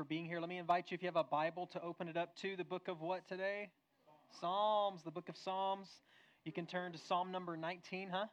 for being here. Let me invite you, if you have a Bible, to open it up to the book of what today? Psalms, the book of Psalms. You can turn to Psalm number 19, huh?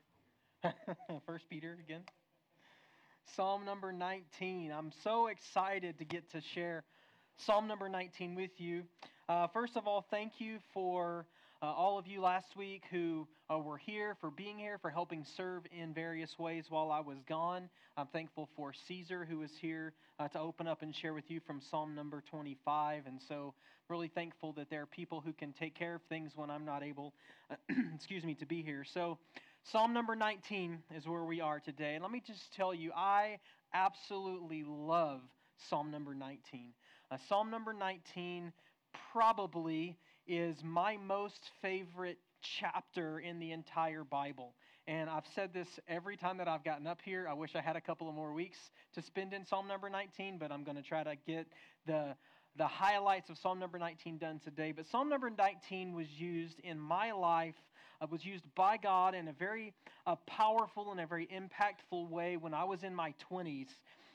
First Peter again. Psalm number 19. I'm so excited to get to share Psalm number 19 with you. First of all, thank you for all of you last week who were here, for being here, for helping serve in various ways while I was gone. I'm thankful for Caesar, who was here to open up and share with you from Psalm number 25. And so really thankful that there are people who can take care of things when I'm not able, to be here. So Psalm number 19 is where we are today. And let me just tell you, I absolutely love Psalm number 19. Psalm number 19 probably is my most favorite chapter in the entire Bible. And I've said this every time that I've gotten up here. I wish I had a couple of more weeks to spend in Psalm number 19, but I'm going to try to get the highlights of Psalm number 19 done today. But Psalm number 19 was used in my life, was used by God in a very powerful and a very impactful way when I was in my 20s.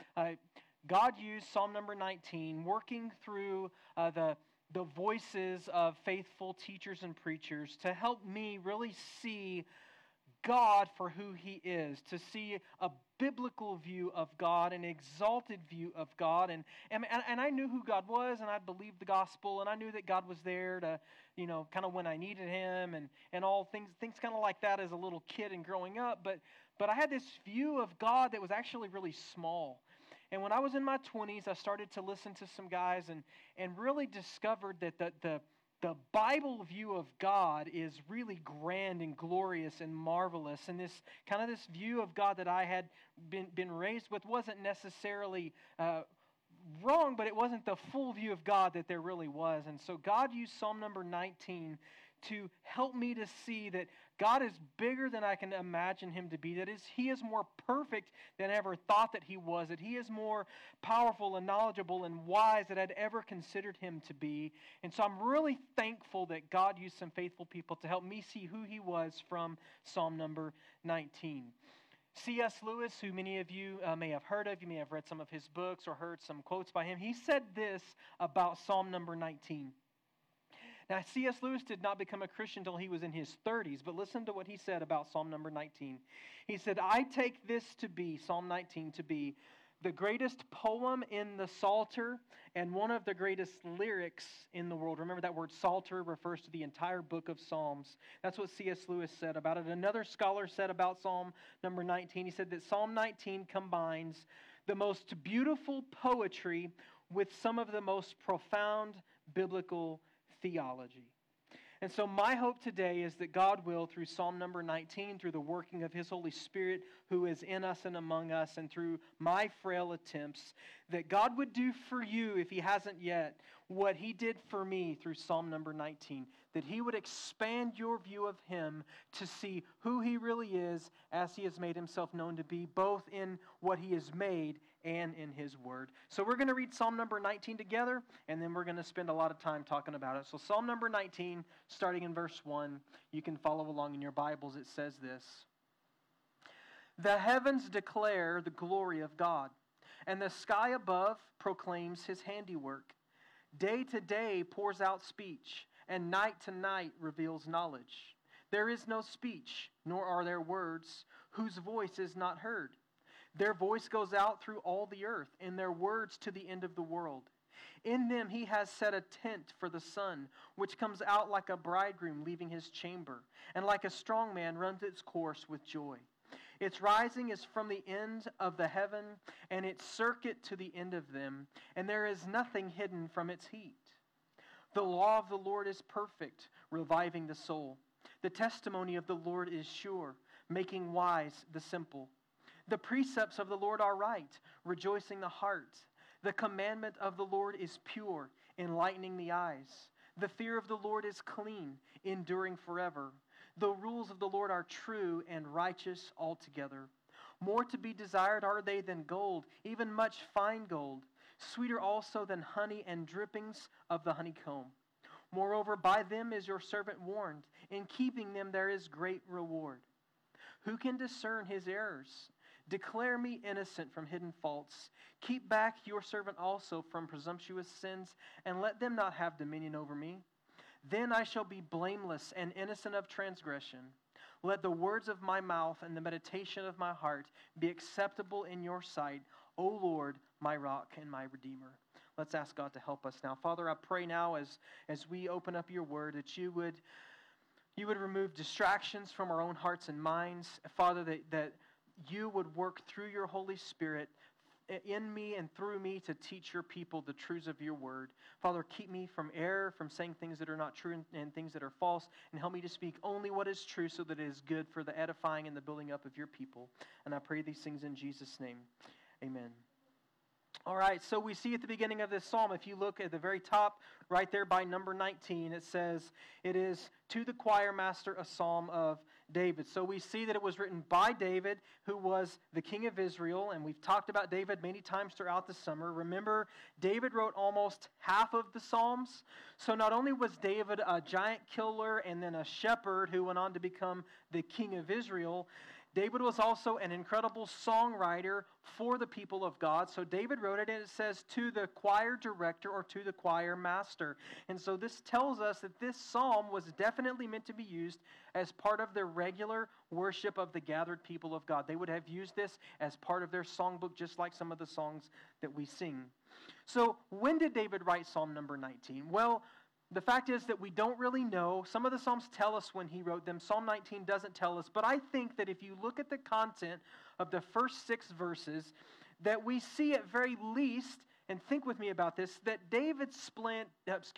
God used Psalm number 19, working through the voices of faithful teachers and preachers, to help me really see God for who He is, to see a biblical view of God, an exalted view of God. And I knew who God was, and I believed the gospel, and I knew that God was there to, kind of when I needed Him, and all things kind of like that as a little kid and growing up. But I had this view of God that was actually really small. And when I was in my 20s, I started to listen to some guys and really discovered that the Bible view of God is really grand and glorious and marvelous. And this view of God that I had been raised with wasn't necessarily wrong, but it wasn't the full view of God that there really was. And so God used Psalm number 19 to help me to see that God is bigger than I can imagine Him to be, that He is more perfect than I ever thought that He was, that He is more powerful and knowledgeable and wise than I'd ever considered Him to be. And so I'm really thankful that God used some faithful people to help me see who He was from Psalm number 19. C.S. Lewis, who many of you may have heard of, you may have read some of his books or heard some quotes by him, he said this about Psalm number 19. Now, C.S. Lewis did not become a Christian until he was in his 30s, but listen to what he said about Psalm number 19. He said, "I take this to be, Psalm 19, to be the greatest poem in the Psalter and one of the greatest lyrics in the world." Remember, that word Psalter refers to the entire book of Psalms. That's what C.S. Lewis said about it. Another scholar said about Psalm number 19, he said that Psalm 19 combines the most beautiful poetry with some of the most profound biblical theology. And so my hope today is that God will, through Psalm number 19, through the working of His Holy Spirit who is in us and among us, and through my frail attempts, that God would do for you, if He hasn't yet, what He did for me through Psalm number 19, that He would expand your view of Him to see who He really is as He has made Himself known to be, both in what He has made and in His Word. So we're going to read Psalm number 19 together, and then we're going to spend a lot of time talking about it. So Psalm number 19, starting in verse 1, you can follow along in your Bibles. It says this: "The heavens declare the glory of God, and the sky above proclaims His handiwork. Day to day pours out speech, and night to night reveals knowledge. There is no speech, nor are there words, whose voice is not heard. Their voice goes out through all the earth, and their words to the end of the world. In them He has set a tent for the sun, which comes out like a bridegroom leaving his chamber, and like a strong man runs its course with joy. Its rising is from the end of the heaven, and its circuit to the end of them, and there is nothing hidden from its heat. The law of the Lord is perfect, reviving the soul. The testimony of the Lord is sure, making wise the simple. The precepts of the Lord are right, rejoicing the heart. The commandment of the Lord is pure, enlightening the eyes. The fear of the Lord is clean, enduring forever. The rules of the Lord are true and righteous altogether. More to be desired are they than gold, even much fine gold, sweeter also than honey and drippings of the honeycomb. Moreover, by them is your servant warned. In keeping them there is great reward. Who can discern his errors? Declare me innocent from hidden faults. Keep back your servant also from presumptuous sins, and let them not have dominion over me. Then I shall be blameless and innocent of transgression. Let the words of my mouth and the meditation of my heart be acceptable in your sight, O Lord, my rock and my redeemer. Let's ask God to help us now. Father, I pray now as we open up your word that you would remove distractions from our own hearts and minds. Father, that you would work through your Holy Spirit in me and through me to teach your people the truths of your word. Father, keep me from error, from saying things that are not true and things that are false, and help me to speak only what is true so that it is good for the edifying and the building up of your people. And I pray these things in Jesus' name. Amen. All right, so we see at the beginning of this psalm, if you look at the very top, right there by number 19, it says, it is to the choir master, a psalm of David. So we see that it was written by David, who was the king of Israel, and we've talked about David many times throughout the summer. Remember, David wrote almost half of the Psalms. So not only was David a giant killer and then a shepherd who went on to become the king of Israel, David was also an incredible songwriter for the people of God. So David wrote it, and it says to the choir director or to the choir master. And so this tells us that this psalm was definitely meant to be used as part of their regular worship of the gathered people of God. They would have used this as part of their songbook, just like some of the songs that we sing. So when did David write Psalm number 19? Well, the fact is that we don't really know. Some of the Psalms tell us when he wrote them. Psalm 19 doesn't tell us. But I think that if you look at the content of the first 6 verses, that we see at very least, and think with me about this, that David spent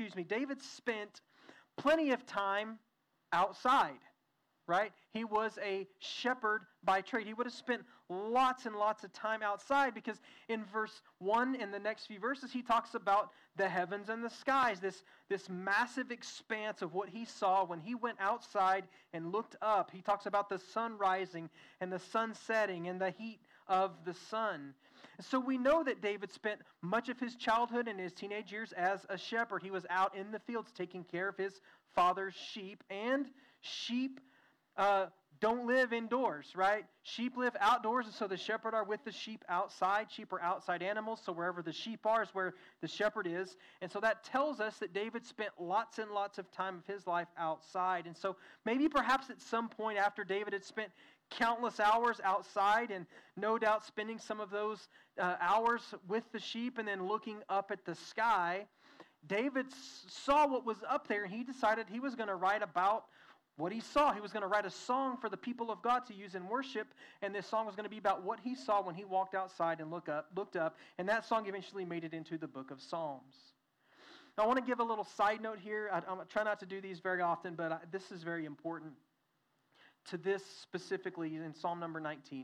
plenty of time outside, right? He was a shepherd by trade. He would have spent lots and lots of time outside, because in verse 1, in the next few verses, he talks about the heavens and the skies, this massive expanse of what he saw when he went outside and looked up. He talks about the sun rising and the sun setting and the heat of the sun. So we know that David spent much of his childhood and his teenage years as a shepherd. He was out in the fields taking care of his father's sheep, and sheep don't live indoors, right? Sheep live outdoors, and so the shepherd are with the sheep outside. Sheep are outside animals, so wherever the sheep are is where the shepherd is. And so that tells us that David spent lots and lots of time of his life outside. And so maybe perhaps at some point after David had spent countless hours outside, and no doubt spending some of those hours with the sheep and then looking up at the sky, David saw what was up there, and he decided he was going to write about what he saw. He was going to write a song for the people of God to use in worship, and this song was going to be about what he saw when he walked outside and looked up, and that song eventually made it into the book of Psalms. Now, I want to give a little side note here. I try not to do these very often, but this is very important to this specifically in Psalm number 19.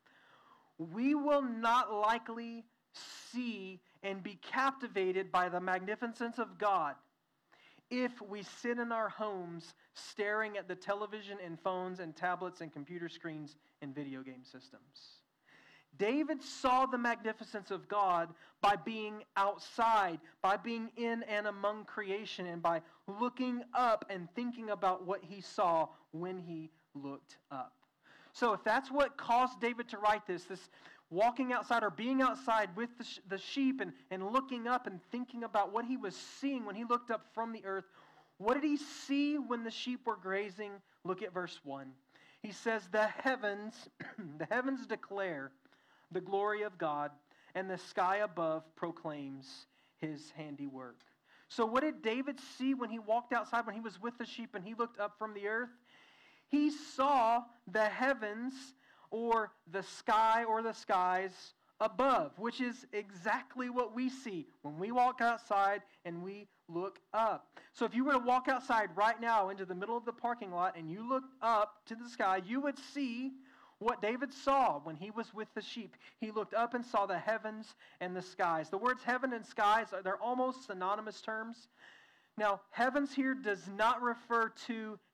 We will not likely see and be captivated by the magnificence of God if we sit in our homes staring at the television and phones and tablets and computer screens and video game systems. David saw the magnificence of God by being outside, by being in and among creation, and by looking up and thinking about what he saw when he looked up. So if that's what caused David to write this walking outside or being outside with the sheep and looking up and thinking about what he was seeing when he looked up from the earth, what did he see when the sheep were grazing? Look at verse 1. He says, the heavens declare the glory of God, and the sky above proclaims his handiwork. So what did David see when he walked outside, when he was with the sheep and he looked up from the earth? He saw the heavens, or the sky, or the skies above, which is exactly what we see when we walk outside and we look up. So if you were to walk outside right now into the middle of the parking lot and you looked up to the sky, you would see what David saw when he was with the sheep. He looked up and saw the heavens and the skies. The words heaven and skies, they're almost synonymous terms. Now, heavens here does not refer to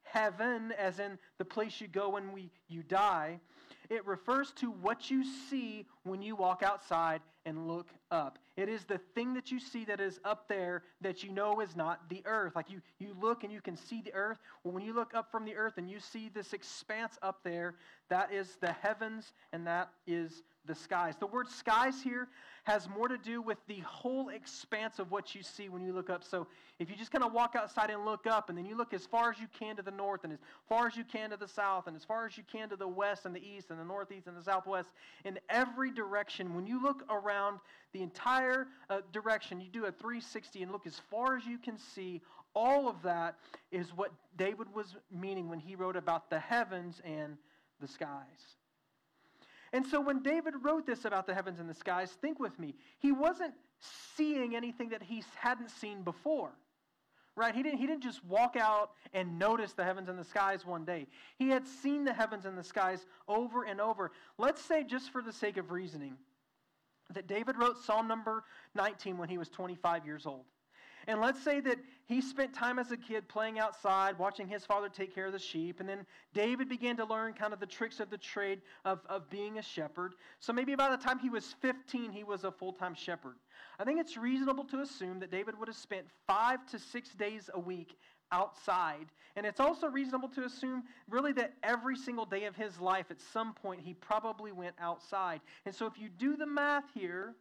heaven, as in the place you go when you die, it refers to what you see when you walk outside and look up. It is the thing that you see that is up there that you know is not the earth. Like you look and you can see the earth. Well, when you look up from the earth and you see this expanse up there, that is the heavens and that is the skies. The word skies here has more to do with the whole expanse of what you see when you look up. So if you just kind of walk outside and look up, and then you look as far as you can to the north, and as far as you can to the south, and as far as you can to the west and the east and the northeast and the southwest, in every direction, when you look around the entire direction, you do a 360 and look as far as you can see, all of that is what David was meaning when he wrote about the heavens and the skies. And so when David wrote this about the heavens and the skies, think with me, he wasn't seeing anything that he hadn't seen before. Right? He didn't just walk out and notice the heavens and the skies one day. He had seen the heavens and the skies over and over. Let's say, just for the sake of reasoning, that David wrote Psalm number 19 when he was 25 years old. And let's say that he spent time as a kid playing outside, watching his father take care of the sheep. And then David began to learn kind of the tricks of the trade of being a shepherd. So maybe by the time he was 15, he was a full-time shepherd. I think it's reasonable to assume that David would have spent 5 to 6 days a week outside. And it's also reasonable to assume really that every single day of his life at some point he probably went outside. And so if you do the math here,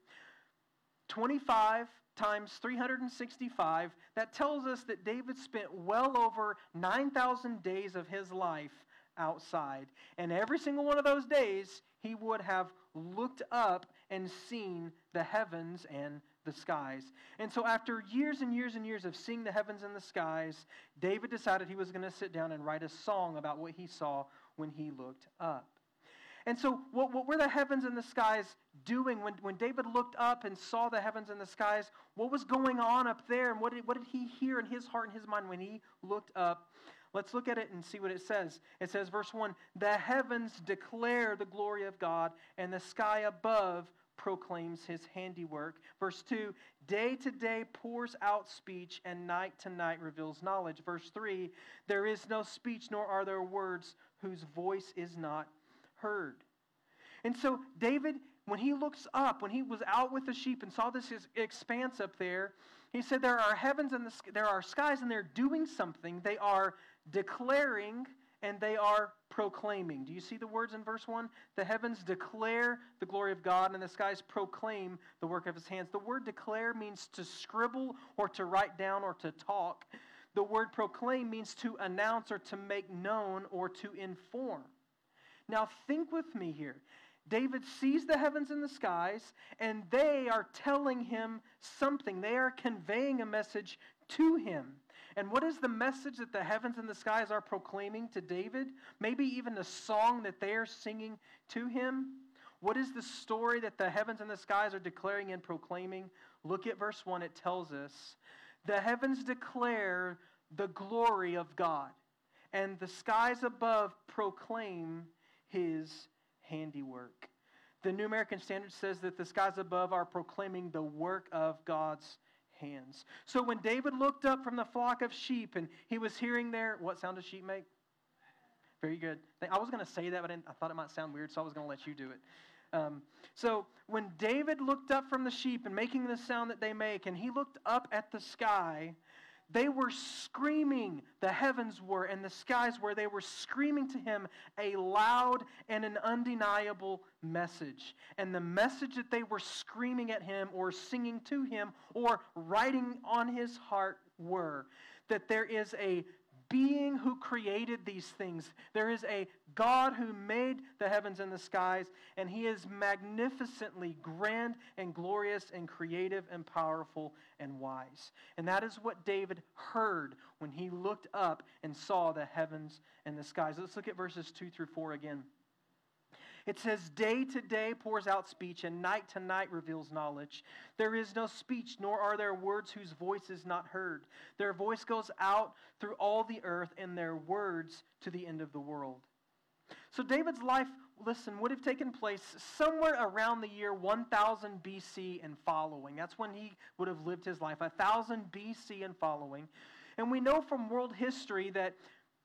25 times 365, that tells us that David spent well over 9,000 days of his life outside. And every single one of those days, he would have looked up and seen the heavens and the skies. And so after years and years and years of seeing the heavens and the skies, David decided he was going to sit down and write a song about what he saw when he looked up. And so what were the heavens and the skies doing when David looked up and saw the heavens and the skies? What was going on up there? And what did he hear in his heart and his mind when he looked up? Let's look at it and see what it says. It says, verse 1, "The heavens declare the glory of God, and the sky above proclaims his handiwork." Verse 2, "Day to day pours out speech, and night to night reveals knowledge." Verse 3, "There is no speech, nor are there words whose voice is not heard." And so David, when he looks up, when he was out with the sheep and saw this expanse up there, he said there are heavens and there are skies, and they're doing something. They are declaring and they are proclaiming. Do you see the words in verse 1? The heavens declare the glory of God, and the skies proclaim the work of his hands. The word declare means to scribble or to write down or to talk. The word proclaim means to announce or to make known or to inform. Now think with me here. David sees the heavens and the skies, and they are telling him something. They are conveying a message to him. And what is the message that the heavens and the skies are proclaiming to David? Maybe even a song that they are singing to him? What is the story that the heavens and the skies are declaring and proclaiming? Look at verse 1. It tells us, "The heavens declare the glory of God, and the skies above proclaim his handiwork." The New American Standard says that the skies above are proclaiming the work of God's hands. So when David looked up from the flock of sheep and he was hearing what sound does sheep make? Very good. I was going to say that, but I thought it might sound weird, so I was going to let you do it. So when David looked up from the sheep and making the sound that they make, and he looked up at the sky, they were screaming, the heavens were, and the skies were. They were screaming to him a loud and an undeniable message. And the message that they were screaming at him or singing to him or writing on his heart were that there is a being who created these things. There is a God who made the heavens and the skies, and he is magnificently grand and glorious and creative and powerful and wise. And that is what David heard when he looked up and saw the heavens and the skies. Let's look at verses 2 through 4 again. It says, "Day to day pours out speech, and night to night reveals knowledge. There is no speech, nor are there words whose voice is not heard. Their voice goes out through all the earth, and their words to the end of the world." So David's life, listen, would have taken place somewhere around the year 1000 BC and following. That's when he would have lived his life, 1000 BC and following. And we know from world history that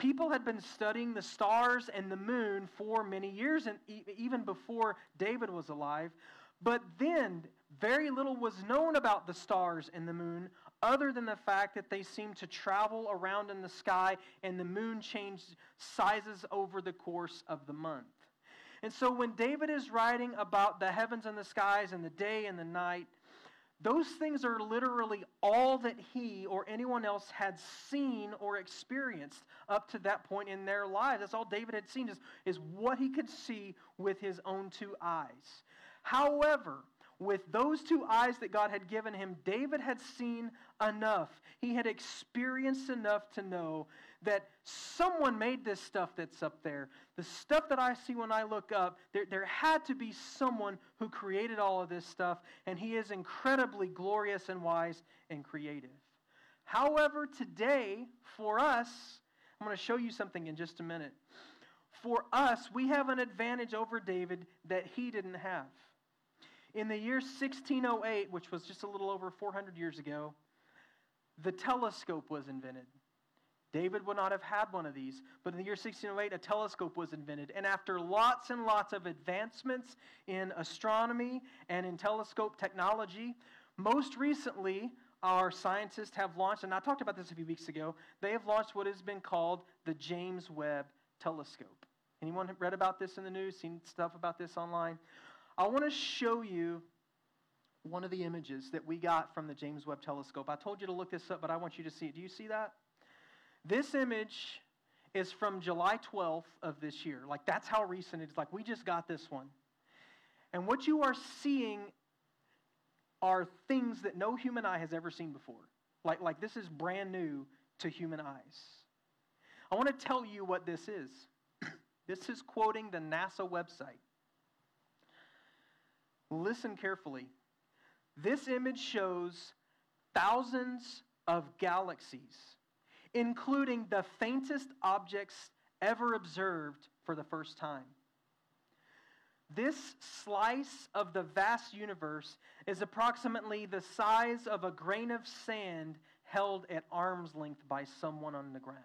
people had been studying the stars and the moon for many years, and even before David was alive. But then, very little was known about the stars and the moon, other than the fact that they seemed to travel around in the sky, and the moon changed sizes over the course of the month. And so when David is writing about the heavens and the skies and the day and the night, those things are literally all that he or anyone else had seen or experienced up to that point in their lives. That's all David had seen is what he could see with his own two eyes. However, with those two eyes that God had given him, David had seen enough. He had experienced enough to know that someone made this stuff that's up there. The stuff that I see when I look up, there had to be someone who created all of this stuff, and he is incredibly glorious and wise and creative. However, today, for us, I'm going to show you something in just a minute. For us, we have an advantage over David that he didn't have. In the year 1608, which was just a little over 400 years ago, the telescope was invented. David would not have had one of these, but in the year 1608, a telescope was invented. And after lots and lots of advancements in astronomy and in telescope technology, most recently, our scientists have launched, and I talked about this a few weeks ago, they have launched what has been called the James Webb Telescope. Anyone have read about this in the news, seen stuff about this online? I want to show you one of the images that we got from the James Webb Telescope. I told you to look this up, but I want you to see it. Do you see that? This image is from July 12th of this year. Like, that's how recent it is. Like, we just got this one. And what you are seeing are things that no human eye has ever seen before. Like this is brand new to human eyes. I want to tell you what this is. This is quoting the NASA website. Listen carefully. This image shows thousands of galaxies, including the faintest objects ever observed for the first time. This slice of the vast universe is approximately the size of a grain of sand held at arm's length by someone on the ground.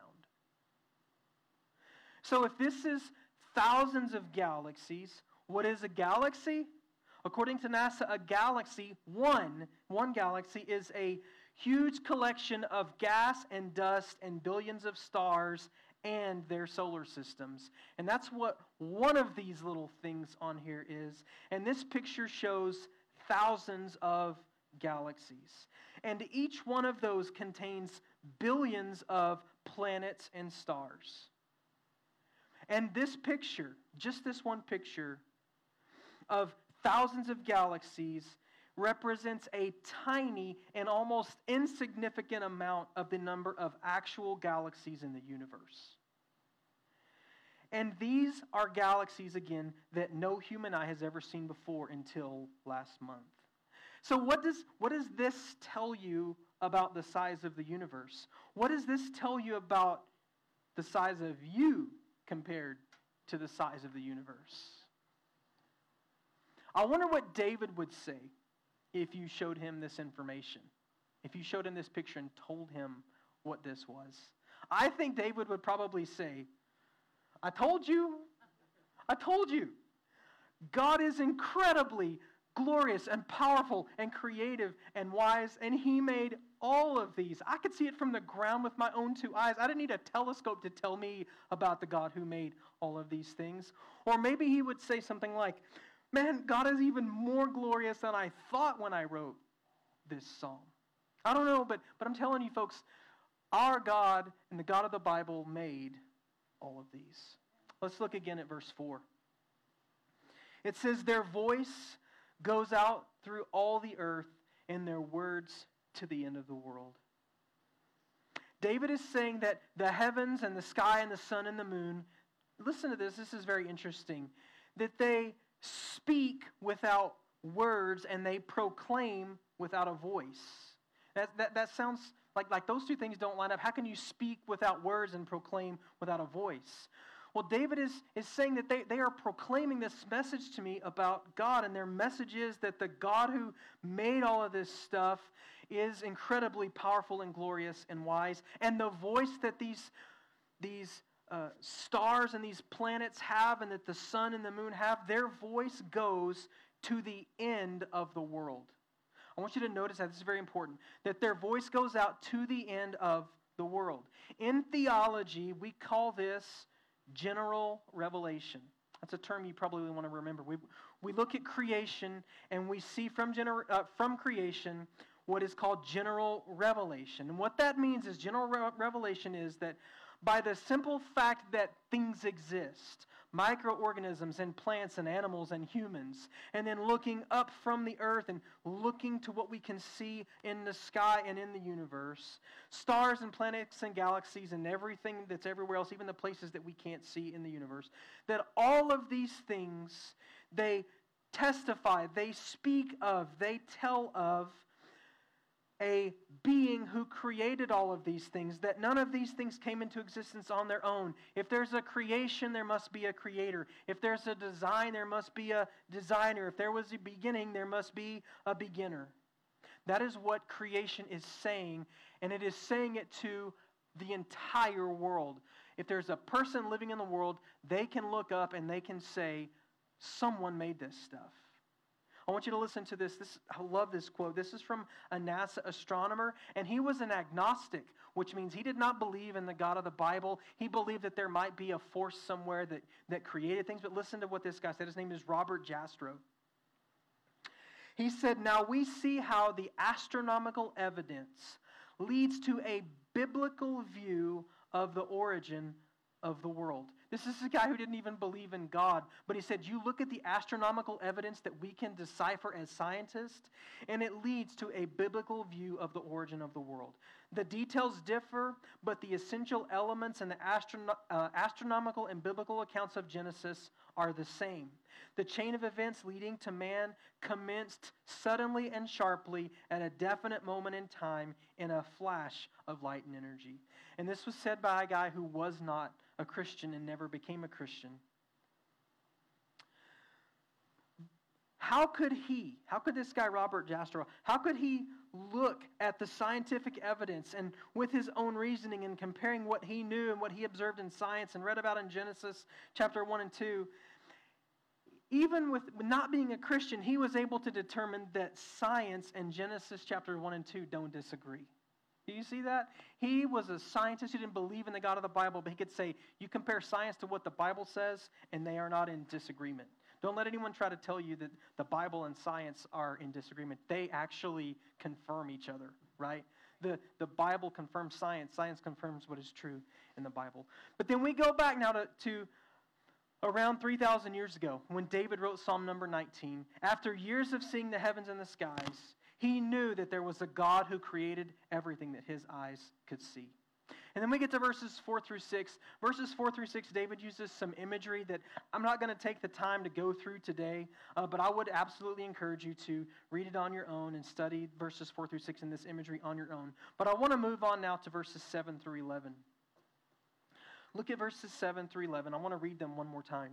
So if this is thousands of galaxies, what is a galaxy? According to NASA, a galaxy, one galaxy, is a huge collection of gas and dust and billions of stars and their solar systems. And that's what one of these little things on here is. And this picture shows thousands of galaxies. And each one of those contains billions of planets and stars. And this picture, just this one picture of thousands of galaxies, represents a tiny and almost insignificant amount of the number of actual galaxies in the universe. And these are galaxies, again, that no human eye has ever seen before until last month. So what does this tell you about the size of the universe? What does this tell you about the size of you compared to the size of the universe? I wonder what David would say if you showed him this information, if you showed him this picture and told him what this was. I think David would probably say, I told you. God is incredibly glorious and powerful and creative and wise, and he made all of these. I could see it from the ground with my own two eyes. I didn't need a telescope to tell me about the God who made all of these things. Or maybe he would say something like, man, God is even more glorious than I thought when I wrote this psalm. I don't know, but I'm telling you folks, our God and the God of the Bible made all of these. Let's look again at verse 4. It says, their voice goes out through all the earth and their words to the end of the world. David is saying that the heavens and the sky and the sun and the moon, listen to this, this is very interesting, that they speak without words and they proclaim without a voice. That sounds like those two things don't line up. How can you speak without words and proclaim without a voice? Well, David is saying that they are proclaiming this message to me about God, and their message is that the God who made all of this stuff is incredibly powerful and glorious and wise, and the voice that these stars and these planets have and that the sun and the moon have, their voice goes to the end of the world. I want you to notice that. This is very important. That their voice goes out to the end of the world. In theology, we call this general revelation. That's a term you probably want to remember. We look at creation and we see from creation what is called general revelation. And what that means is general revelation is that by the simple fact that things exist, microorganisms and plants and animals and humans, and then looking up from the earth and looking to what we can see in the sky and in the universe, stars and planets and galaxies and everything that's everywhere else, even the places that we can't see in the universe, that all of these things, they testify, they speak of, they tell of a being who created all of these things, that none of these things came into existence on their own. If there's a creation, there must be a creator. If there's a design, there must be a designer. If there was a beginning, there must be a beginner. That is what creation is saying, and it is saying it to the entire world. If there's a person living in the world, they can look up and they can say, someone made this stuff. I want you to listen to this. I love this quote. This is from a NASA astronomer, and he was an agnostic, which means he did not believe in the God of the Bible. He believed that there might be a force somewhere that created things. But listen to what this guy said. His name is Robert Jastrow. He said, "Now we see how the astronomical evidence leads to a biblical view of the origin of the world." This is a guy who didn't even believe in God, but he said, you look at the astronomical evidence that we can decipher as scientists, and it leads to a biblical view of the origin of the world. The details differ, but the essential elements in the astronomical and biblical accounts of Genesis are the same. The chain of events leading to man commenced suddenly and sharply at a definite moment in time in a flash of light and energy. And this was said by a guy who was not a Christian and never became a Christian. How could this guy, Robert Jastrow, how could he look at the scientific evidence and with his own reasoning and comparing what he knew and what he observed in science and read about in Genesis chapter 1 and 2, even with not being a Christian, he was able to determine that science and Genesis chapter 1 and 2 don't disagree. Do you see that? He was a scientist who didn't believe in the God of the Bible, but he could say, you compare science to what the Bible says, and they are not in disagreement. Don't let anyone try to tell you that the Bible and science are in disagreement. They actually confirm each other, right? The Bible confirms science. Science confirms what is true in the Bible. But then we go back now to around 3,000 years ago when David wrote Psalm number 19. After years of seeing the heavens and the skies, he knew that there was a God who created everything that his eyes could see. And then we get to verses 4 through 6. Verses 4 through 6, David uses some imagery that I'm not going to take the time to go through today, but I would absolutely encourage you to read it on your own and study verses 4 through 6 in this imagery on your own. But I want to move on now to verses 7 through 11. Look at verses 7 through 11. I want to read them one more time.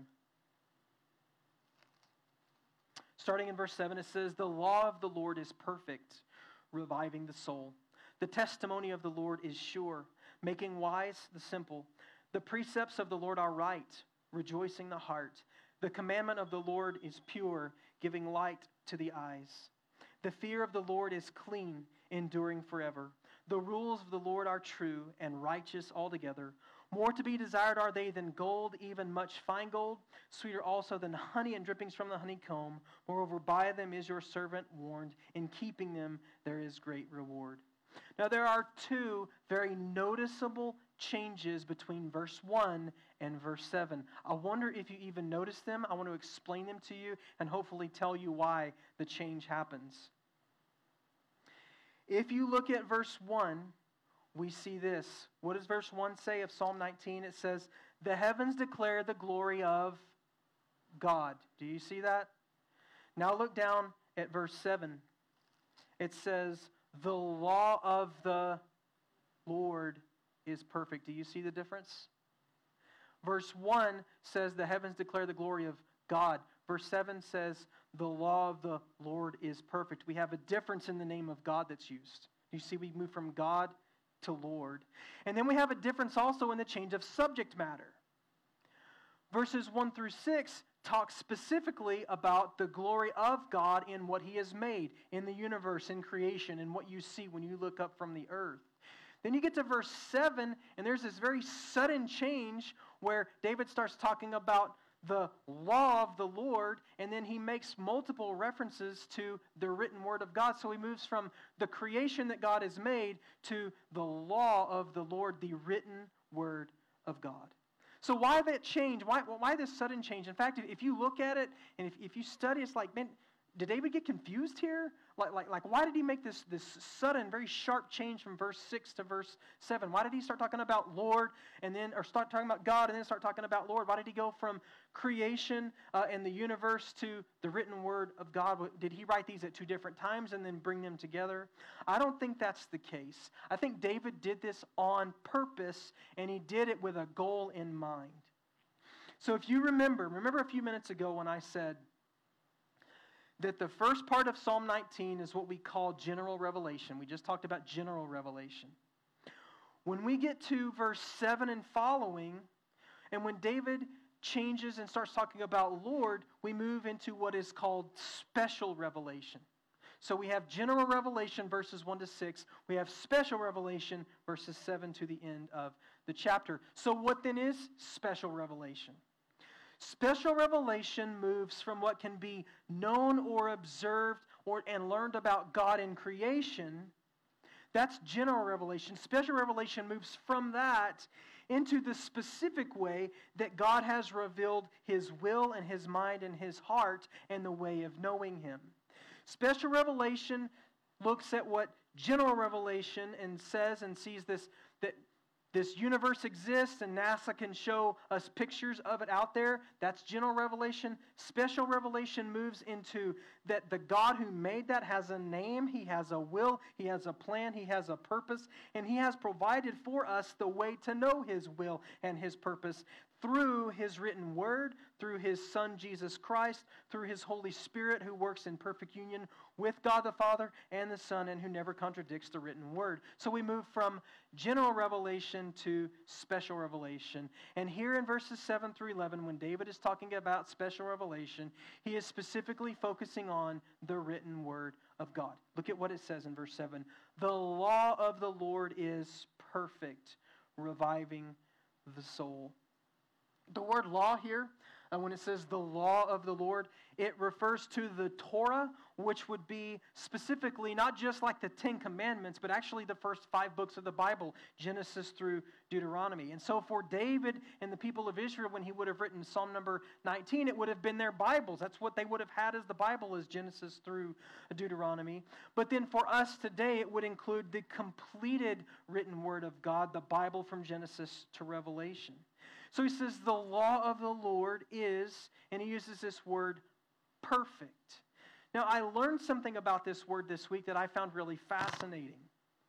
Starting in verse 7, it says, "The law of the Lord is perfect, reviving the soul. The testimony of the Lord is sure, making wise the simple. The precepts of the Lord are right, rejoicing the heart. The commandment of the Lord is pure, giving light to the eyes. The fear of the Lord is clean, enduring forever. The rules of the Lord are true and righteous altogether. More to be desired are they than gold, even much fine gold, sweeter also than honey and drippings from the honeycomb. Moreover, by them is your servant warned. In keeping them there is great reward." Now there are two very noticeable changes between verse 1 and verse 7. I wonder if you even notice them. I want to explain them to you and hopefully tell you why the change happens. If you look at verse 1, we see this. What does verse 1 say of Psalm 19? It says, "The heavens declare the glory of God." Do you see that? Now look down at verse 7. It says, "The law of the Lord is perfect." Do you see the difference? Verse 1 says the heavens declare the glory of God. Verse 7 says the law of the Lord is perfect. We have a difference in the name of God that's used. You see, we move from God to Lord. And then we have a difference also in the change of subject matter. Verses 1 through 6 talk specifically about the glory of God in what He has made, in the universe, in creation, and what you see when you look up from the earth. Then you get to verse 7, and there's this very sudden change where David starts talking about the law of the Lord, and then he makes multiple references to the written word of God. So he moves from the creation that God has made to the law of the Lord, the written word of God. So why that change? Why this sudden change? In fact, if you look at it, and if you study, it's like, man, did David get confused here? Like, why did he make this sudden, very sharp change from verse 6 to verse 7? Why did he start talking about Lord, or start talking about God, and then start talking about Lord? Why did he go from creation and the universe to the written word of God? Did he write these at two different times and then bring them together? I don't think that's the case. I think David did this on purpose, and he did it with a goal in mind. So if you remember a few minutes ago when I said that the first part of Psalm 19 is what we call general revelation. We just talked about general revelation. When we get to verse 7 and following, and when David changes and starts talking about Lord, we move into what is called special revelation. So we have general revelation, verses 1 to 6. We have special revelation, verses 7 to the end of the chapter. So what then is special revelation? Special revelation moves from what can be known or observed and learned about God in creation. That's general revelation. Special revelation moves from that into the specific way that God has revealed His will and His mind and His heart and the way of knowing Him. Special revelation looks at what general revelation and says and sees this universe exists and NASA can show us pictures of it out there. That's general revelation. Special revelation moves into that the God who made that has a name, He has a will, He has a plan, He has a purpose, and He has provided for us the way to know His will and His purpose through His written word, through His Son Jesus Christ, through His Holy Spirit who works in perfect union with God the Father and the Son and who never contradicts the written word. So we move from general revelation to special revelation. And here in verses 7 through 11, when David is talking about special revelation, he is specifically focusing on the written word of God. Look at what it says in verse 7. The law of the Lord is perfect, reviving the soul. The word law here, when it says the law of the Lord, it refers to the Torah, which would be specifically not just like the Ten Commandments, but actually the first 5 books of the Bible, Genesis through Deuteronomy. And so for David and the people of Israel, when he would have written Psalm number 19, it would have been their Bibles. That's what they would have had as the Bible, is Genesis through Deuteronomy. But then for us today, it would include the completed written word of God, the Bible from Genesis to Revelation. So he says the law of the Lord is, and he uses this word, perfect. Now, I learned something about this word this week that I found really fascinating.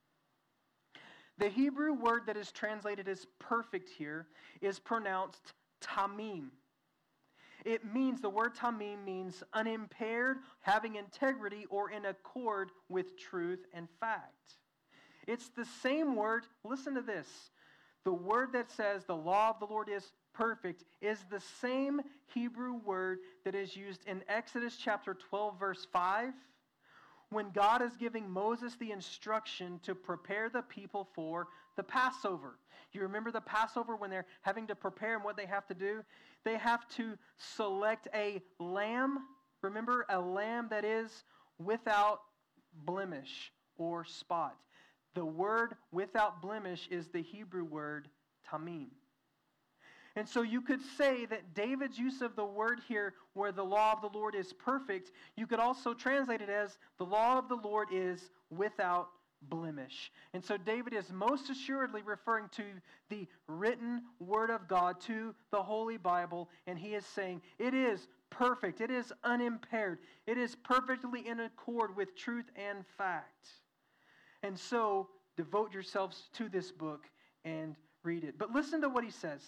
The Hebrew word that is translated as perfect here is pronounced tamim. It means, the word tamim means unimpaired, having integrity, or in accord with truth and fact. It's the same word, listen to this. The word that says the law of the Lord is perfect is the same Hebrew word that is used in Exodus chapter 12, verse 5, when God is giving Moses the instruction to prepare the people for the Passover. You remember the Passover when they're having to prepare, and what they have to do? They have to select a lamb. Remember, a lamb that is without blemish or spot. The word without blemish is the Hebrew word tamim. And so you could say that David's use of the word here, where the law of the Lord is perfect, you could also translate it as the law of the Lord is without blemish. And so David is most assuredly referring to the written word of God, to the Holy Bible, and he is saying it is perfect, it is unimpaired, it is perfectly in accord with truth and fact. And so, devote yourselves to this book and read it. But listen to what he says.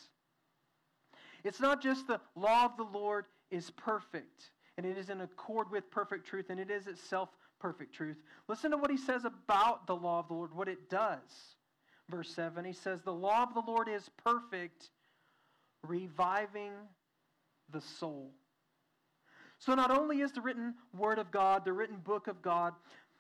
It's not just the law of the Lord is perfect, and it is in accord with perfect truth, and it is itself perfect truth. Listen to what he says about the law of the Lord, what it does. verse 7. He says, the law of the Lord is perfect, reviving the soul. So not only is the written word of God, the written book of God,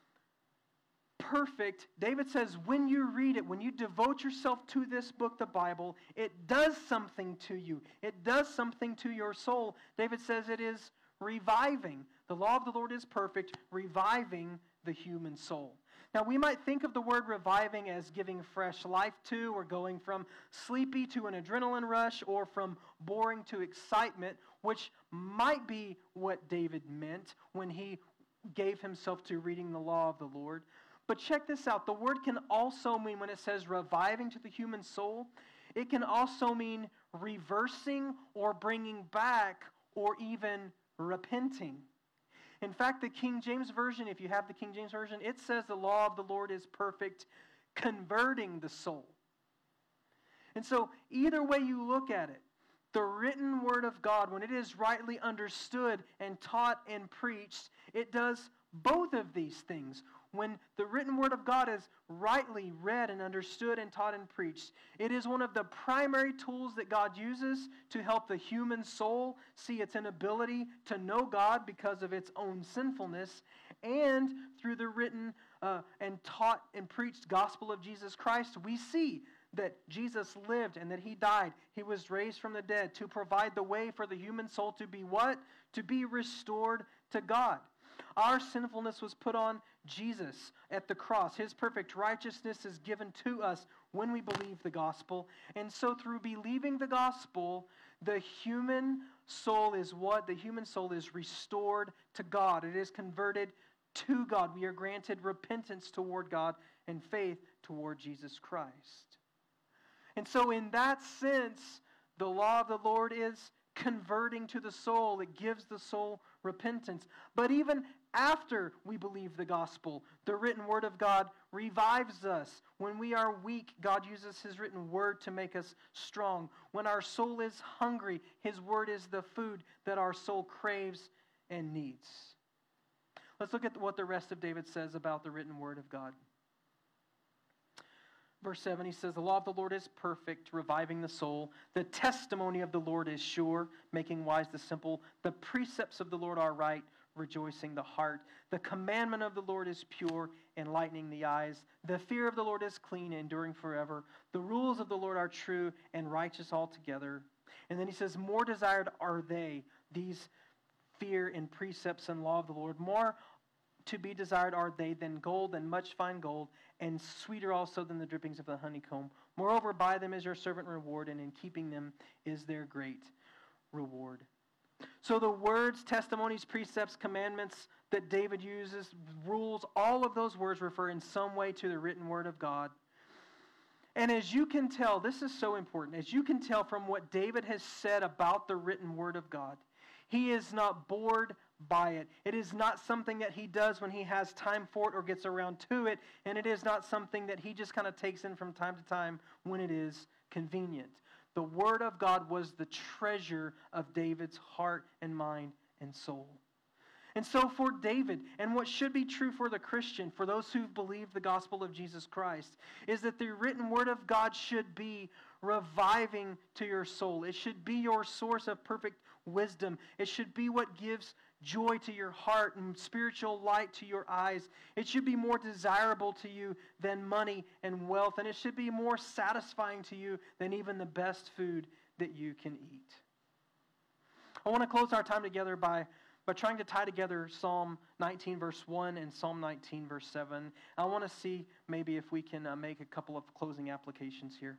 perfect, David says when you read it, when you devote yourself to this book, the Bible, it does something to you. It does something to your soul. David says it is reviving. The law of the Lord is perfect, reviving the human soul. Now, we might think of the word reviving as giving fresh life to, or going from sleepy to an adrenaline rush, or from boring to excitement, which might be what David meant when he gave himself to reading the law of the Lord. But check this out. The word can also mean, when it says reviving to the human soul, it can also mean reversing or bringing back or even repenting. In fact, the King James Version, if you have the King James Version, it says the law of the Lord is perfect, converting the soul. And so, either way you look at it, the written word of God, when it is rightly understood and taught and preached, it does both of these things. When the written word of God is rightly read and understood and taught and preached, it is one of the primary tools that God uses to help the human soul see its inability to know God because of its own sinfulness. And through the written and taught and preached gospel of Jesus Christ, we see that Jesus lived and that He died. He was raised from the dead to provide the way for the human soul to be what? To be restored to God. Our sinfulness was put on Jesus at the cross. His perfect righteousness is given to us when we believe the gospel. And so through believing the gospel, the human soul is what? The human soul is restored to God. It is converted to God. We are granted repentance toward God and faith toward Jesus Christ. And so in that sense, the law of the Lord is converting to the soul. It gives the soul repentance. But even after we believe the gospel, the written word of God revives us. When we are weak, God uses His written word to make us strong. When our soul is hungry, His word is the food that our soul craves and needs. Let's look at what the rest of David says about the written word of God. Verse 7, he says, the law of the Lord is perfect, reviving the soul. The testimony of the Lord is sure, making wise the simple. The precepts of the Lord are right, rejoicing the heart. The commandment of the Lord is pure, enlightening the eyes. The fear of the Lord is clean, enduring forever. The rules of the Lord are true and righteous altogether. And then he says, more desired are they, these fear and precepts and law of the Lord. More to be desired are they than gold and much fine gold, and sweeter also than the drippings of the honeycomb. Moreover, by them is your servant reward, and in keeping them is their great reward. So the words, testimonies, precepts, commandments that David uses, rules, all of those words refer in some way to the written word of God. And as you can tell, this is so important, as you can tell from what David has said about the written word of God, he is not bored by it. It is not something that he does when he has time for it or gets around to it, and it is not something that he just kind of takes in from time to time when it is convenient. The Word of God was the treasure of David's heart and mind and soul. And so for David, and what should be true for the Christian, for those who believe the gospel of Jesus Christ, is that the written Word of God should be reviving to your soul. It should be your source of perfect wisdom. It should be what gives joy to your heart and spiritual light to your eyes. It should be more desirable to you than money and wealth, and it should be more satisfying to you than even the best food that you can eat. I want to close our time together by trying to tie together Psalm 19 verse 1 and Psalm 19 verse 7. I want to see maybe if we can make a couple of closing applications here.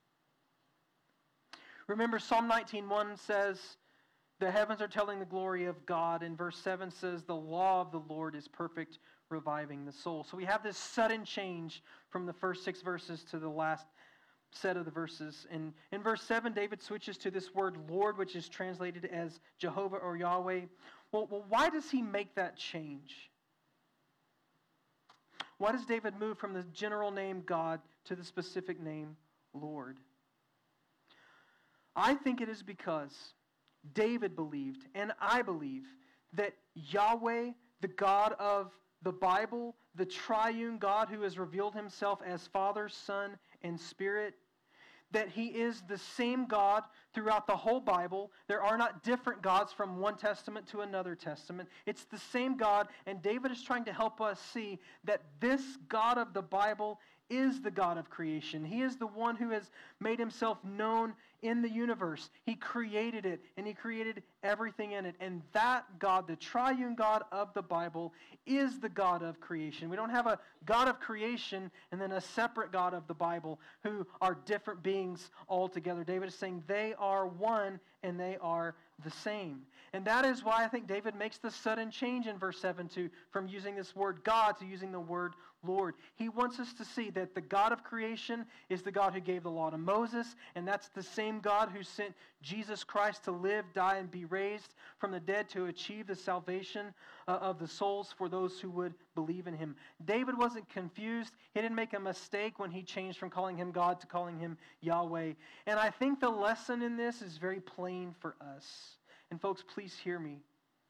Remember, Psalm 19:1 says, the heavens are telling the glory of God. And verse 7 says, the law of the Lord is perfect, reviving the soul. So we have this sudden change from the first 6 verses to the last set of the verses. And in verse 7, David switches to this word Lord, which is translated as Jehovah or Yahweh. Well, why does he make that change? Why does David move from the general name God to the specific name Lord? I think it is because David believed, and I believe, that Yahweh, the God of the Bible, the triune God who has revealed himself as Father, Son, and Spirit, that he is the same God throughout the whole Bible. There are not different gods from one testament to another testament. It's the same God, and David is trying to help us see that this God of the Bible is the God of creation. He is the one who has made himself known in the universe. He created it, and he created everything in it. And that God, the triune God of the Bible, is the God of creation. We don't have a God of creation and then a separate God of the Bible who are different beings altogether. David is saying they are one and they are the same. And that is why I think David makes the sudden change in verse 7 from using this word God to using the word Lord. He wants us to see that the God of creation is the God who gave the law to Moses, and that's the same God who sent Jesus Christ to live, die, and be raised from the dead to achieve the salvation of the souls for those who would believe in him. David wasn't confused. He didn't make a mistake when he changed from calling him God to calling him Yahweh. And I think the lesson in this is very plain for us. And folks, please hear me.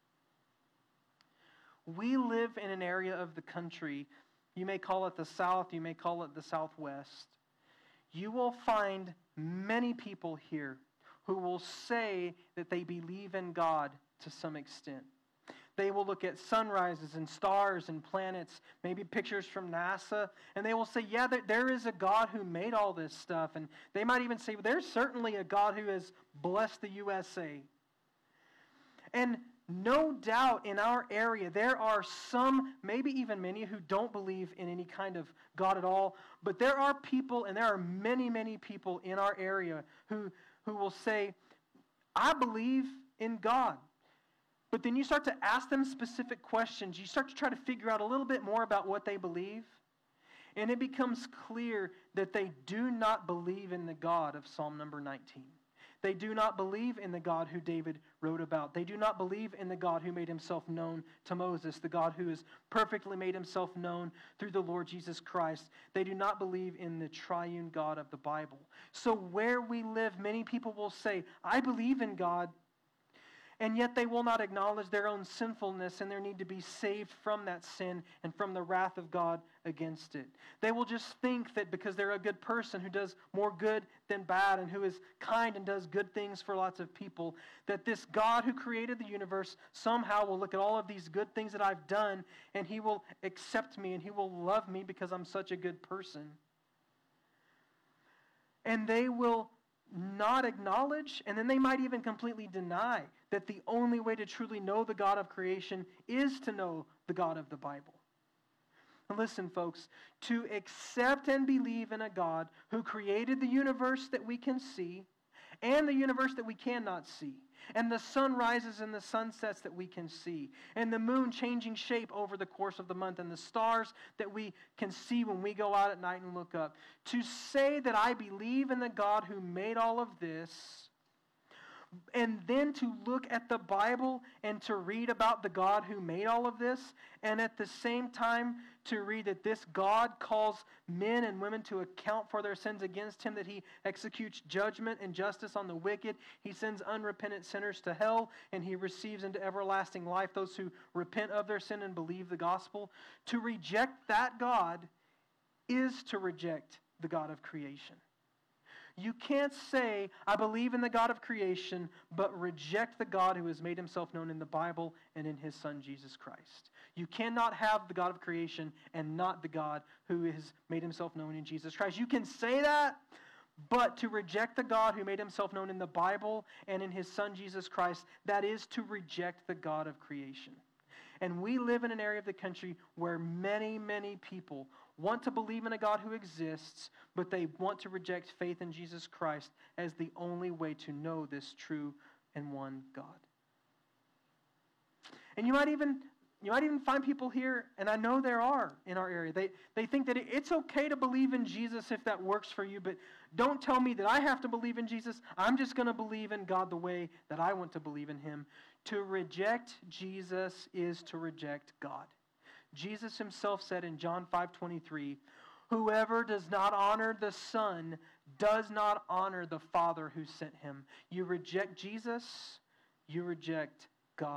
We live in an area of the country, you may call it the South, you may call it the Southwest. You will find many people here who will say that they believe in God to some extent. They will look at sunrises and stars and planets, maybe pictures from NASA, and they will say, yeah, there is a God who made all this stuff. And they might even say, well, there's certainly a God who has blessed the USA. And no doubt in our area, there are some, maybe even many, who don't believe in any kind of God at all. But there are people, and there are many, many people in our area who will say, I believe in God. But then you start to ask them specific questions. You start to try to figure out a little bit more about what they believe. And it becomes clear that they do not believe in the God of Psalm number 19. They do not believe in the God who David wrote about. They do not believe in the God who made himself known to Moses, the God who has perfectly made himself known through the Lord Jesus Christ. They do not believe in the triune God of the Bible. So where we live, many people will say, I believe in God, and yet they will not acknowledge their own sinfulness and their need to be saved from that sin and from the wrath of God against it. They will just think that because they're a good person who does more good than bad and who is kind and does good things for lots of people, that this God who created the universe somehow will look at all of these good things that I've done and he will accept me and he will love me because I'm such a good person. And they will not acknowledge, and then they might even completely deny that the only way to truly know the God of creation is to know the God of the Bible. Now listen, folks, to accept and believe in a God who created the universe that we can see and the universe that we cannot see, and the sunrises and the sunsets that we can see, and the moon changing shape over the course of the month, and the stars that we can see when we go out at night and look up. To say that I believe in the God who made all of this, and then to look at the Bible and to read about the God who made all of this, and at the same time to read that this God calls men and women to account for their sins against him, that he executes judgment and justice on the wicked, he sends unrepentant sinners to hell, and he receives into everlasting life those who repent of their sin and believe the gospel. To reject that God is to reject the God of creation. You can't say, I believe in the God of creation, but reject the God who has made himself known in the Bible and in his Son, Jesus Christ. You cannot have the God of creation and not the God who has made himself known in Jesus Christ. You can say that, but to reject the God who made himself known in the Bible and in his Son, Jesus Christ, that is to reject the God of creation. And we live in an area of the country where many, many people want to believe in a God who exists, but they want to reject faith in Jesus Christ as the only way to know this true and one God. And you might even find people here, and I know there are in our area, they think that it's okay to believe in Jesus if that works for you, but don't tell me that I have to believe in Jesus. I'm just going to believe in God the way that I want to believe in him. To reject Jesus is to reject God. Jesus himself said in John 5:23, whoever does not honor the Son does not honor the Father who sent him. You reject Jesus, you reject God.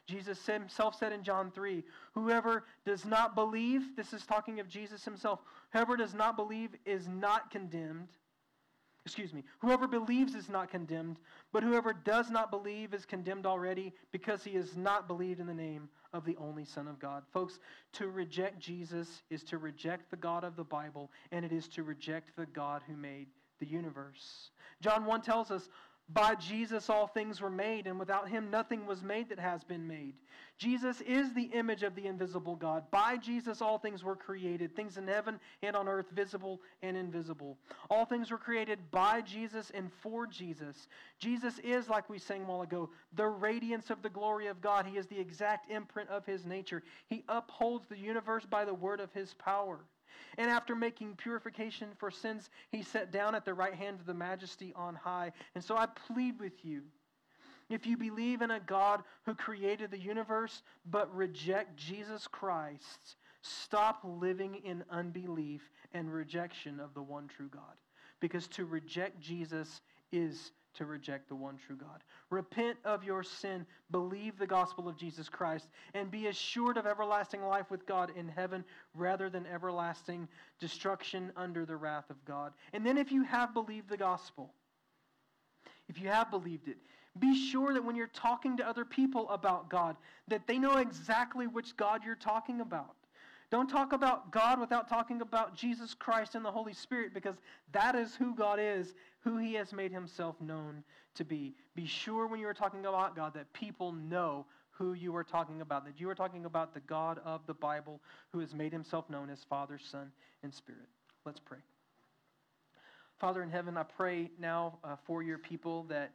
Jesus himself said in John 3, whoever does not believe, this is talking of Jesus himself, whoever does not believe is not condemned. Whoever believes is not condemned, but whoever does not believe is condemned already because he has not believed in the name of the only Son of God. Folks, to reject Jesus is to reject the God of the Bible, and it is to reject the God who made the universe. John 1 tells us, by Jesus all things were made, and without him nothing was made that has been made. Jesus is the image of the invisible God. By Jesus all things were created, things in heaven and on earth, visible and invisible. All things were created by Jesus and for Jesus. Jesus is, like we sang a while ago, the radiance of the glory of God. He is the exact imprint of his nature. He upholds the universe by the word of his power. And after making purification for sins, he sat down at the right hand of the Majesty on high. And so I plead with you, if you believe in a God who created the universe but reject Jesus Christ, stop living in unbelief and rejection of the one true God. Because to reject Jesus is to reject the one true God. Repent of your sin, believe the gospel of Jesus Christ, and be assured of everlasting life with God in heaven rather than everlasting destruction under the wrath of God. And then if you have believed the gospel, if you have believed it, be sure that when you're talking to other people about God, that they know exactly which God you're talking about. Don't talk about God without talking about Jesus Christ and the Holy Spirit, because that is who God is, who he has made himself known to be. Be sure when you are talking about God that people know who you are talking about, that you are talking about the God of the Bible who has made himself known as Father, Son, and Spirit. Let's pray. Father in heaven, I pray now for your people that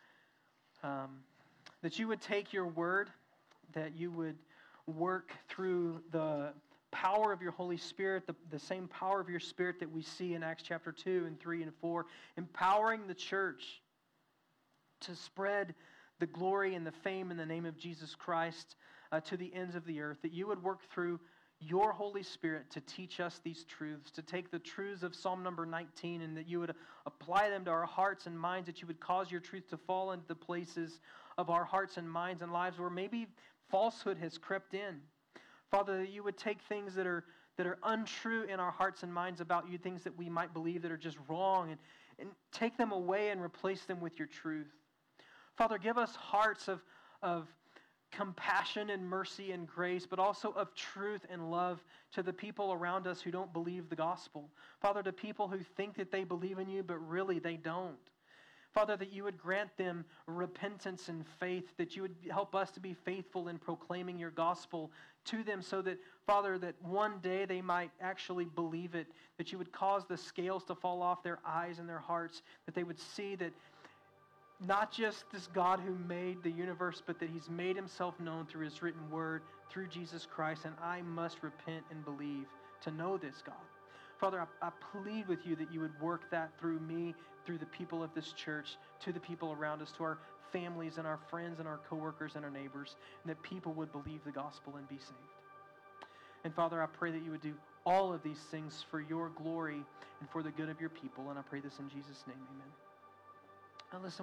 you would take your word, that you would work through the power of your Holy Spirit, the same power of your Spirit that we see in Acts chapter 2 and 3 and 4, empowering the church to spread the glory and the fame in the name of Jesus Christ to the ends of the earth, that you would work through your Holy Spirit to teach us these truths, to take the truths of Psalm number 19 and that you would apply them to our hearts and minds, that you would cause your truth to fall into the places of our hearts and minds and lives where maybe falsehood has crept in. Father, that you would take things that are untrue in our hearts and minds about you, things that we might believe that are just wrong, and take them away and replace them with your truth. Father, give us hearts of compassion and mercy and grace, but also of truth and love to the people around us who don't believe the gospel. Father, to people who think that they believe in you, but really they don't. Father, that you would grant them repentance and faith, that you would help us to be faithful in proclaiming your gospel to them so that, Father, that one day they might actually believe it, that you would cause the scales to fall off their eyes and their hearts, that they would see that not just this God who made the universe, but that he's made himself known through his written word, through Jesus Christ, and I must repent and believe to know this God. Father, I plead with you that you would work that through me, through the people of this church, to the people around us, to our families and our friends and our coworkers and our neighbors, and that people would believe the gospel and be saved. And Father, I pray that you would do all of these things for your glory and for the good of your people, and I pray this in Jesus' name, amen. Now listen.